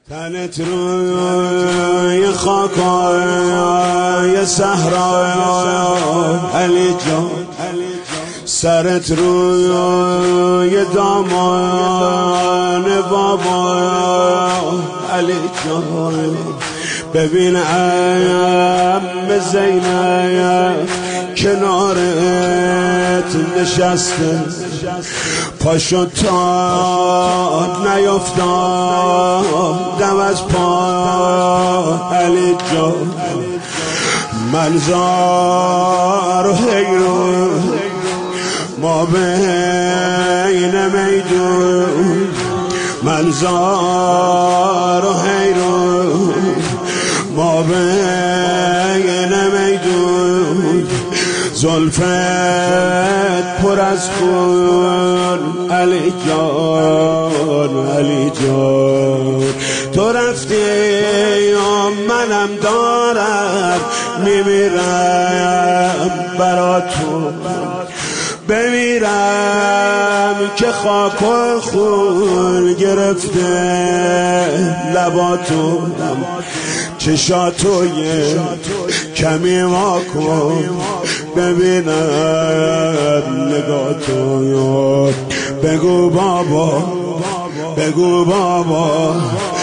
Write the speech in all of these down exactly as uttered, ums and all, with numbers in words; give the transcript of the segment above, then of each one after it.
تنت روی خاکای صحرا علی جان، سرت روی دامان بابا علی جان. ببین عم زینب کنارت نشسته، پاشو تا نیفتادم از پا علی جان. منظار و حیرون ما بین میدون، منظار و حیرون ما بین میدون. زلفت پر از خون علی جان، علی جان. تو رفتی و منم دارم میمیرم برا تو، بمیرم که خاک و خون گرفته لباتو. چشاتو یه کمی ما کن ببینم نگاتو. بگو بابا، بگو بابا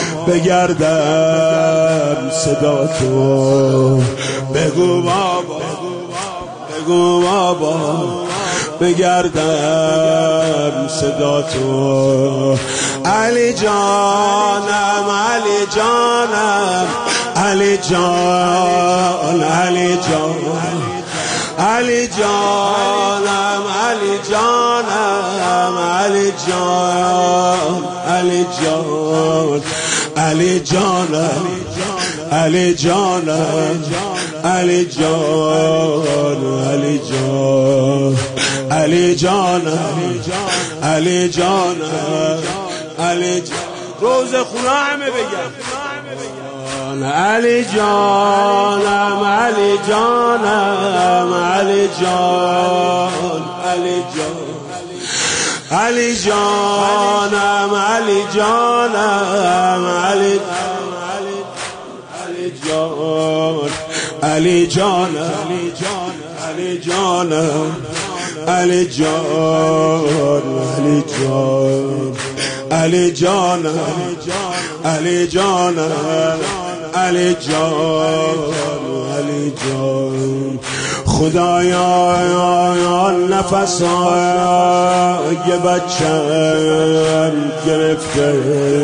بگردم صداتو. بگو بابا، بگو بابا بگردم صداتو. علی جانم، علی جانم، علی جان، علی جان، علی جانم، علی جانم، علی جان، علی جان، علی جانم، علی جانم، علی جان، علی جان، علی جانم، علی جانم، علی جان. روز خونه همه بگم علی جانم، علی جانم، علی جان، علی جان، علی جانم، علی جانم، علی جان، علی جانم، علی جانم، علی جان، علی جان، علی جانم، علی جانم، علی جان، علی جان. خدایا نفسای بچم گرفته،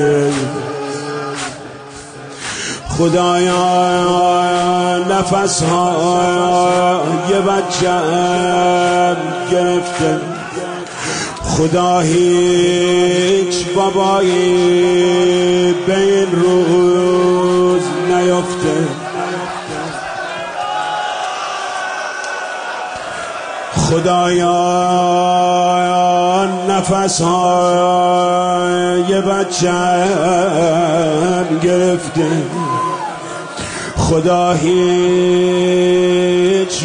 خدایا نفسای بچم گرفته. خدا هیچ بابایی به این روز نیفته. خدایا نفسهای بچم گرفته. خدا هیچ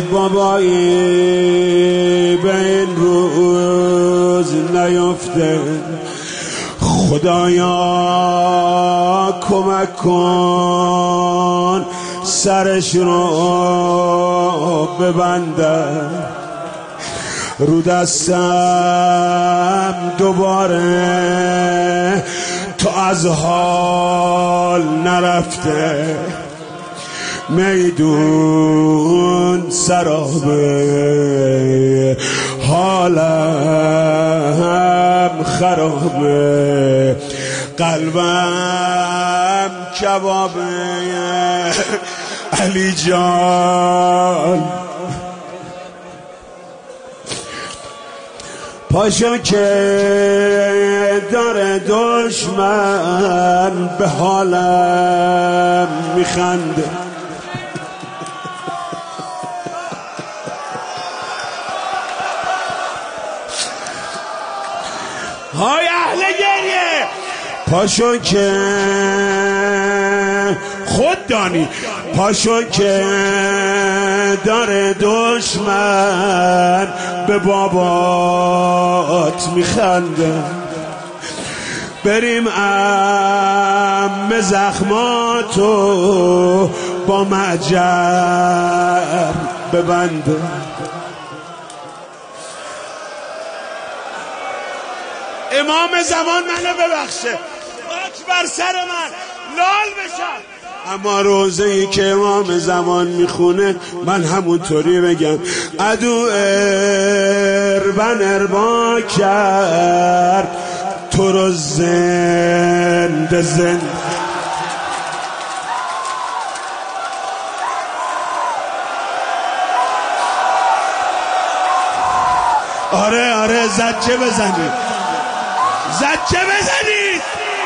بابایی به این روز نیفته. خدایا کمک کن سرش رو ببندم، رو دستم دوباره تو از حال نرفته. میدون سرابه حالم خرابه، قلبم کبابه علی جان. پاشو که داره دشمن به حالم میخنده. های اهل گریه، پاشو که خود دانی، پاشو که داره دشمن به بابات میخنده. بریم ام زخماتو با معجر ببنده. امام زمان منو ببخشه، خاک بر سر من لال بشم، اما روزه ای که امام زمان میخونه من همونطوری بگم عدو اربن اربا کرد تو رو زنده زنده. آره آره زجه بزنید، زجه بزنید.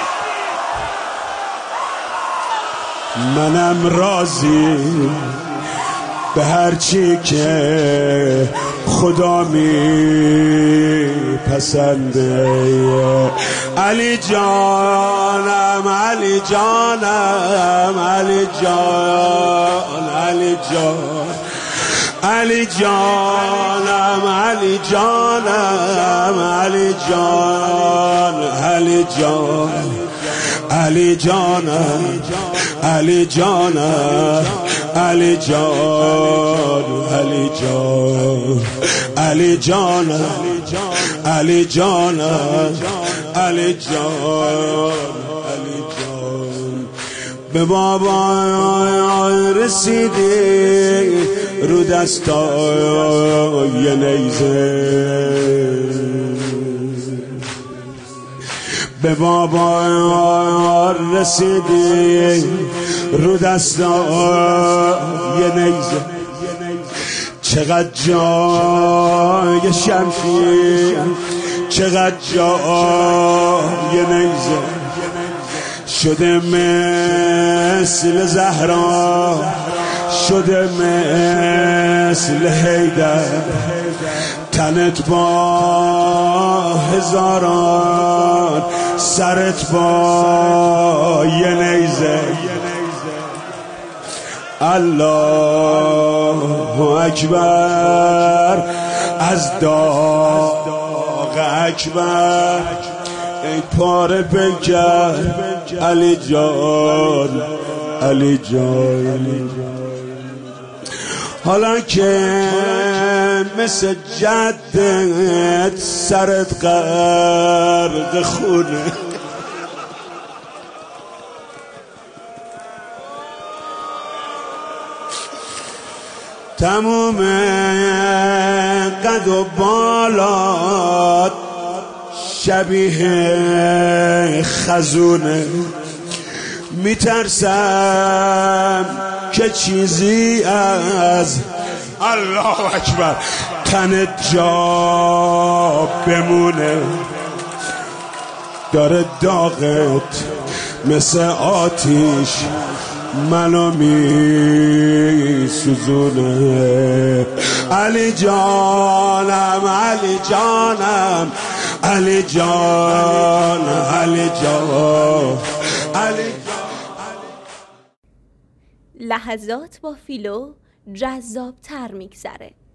منم راضی به هر چی که خدا می پسنده. علی جانم علی جانم علی جان علی جان علی جانم علی جانم علی جان علی جان علی جانم علی جانم علی جان علی جان علی جانم علی جانم علی جان علی جان. به بابا رسیدی رو دستای نیزه، به بابا رسیدی رو دستای نیزه. چقدر جای شمشیر، چقدر جای نیزه، شده مثل زهرا، شده مثل حیدر. تنت با هزاران، سرت با یه نیزه. الله اکبر از داغ اکبر، ای پاره پیکر علی جان علی جان. حالا که مثل جدت سرت غرق خونه، تموم قد و بالات شبیه خزونه. میترسم که چیزی از الله اکبر تنت جا بمونه. داره داغت مثل آتیش منو می سوزونه. علی جانم علی جانم علی جان علی جان علی جان. لحظات با فیلو جذاب تر میگذره.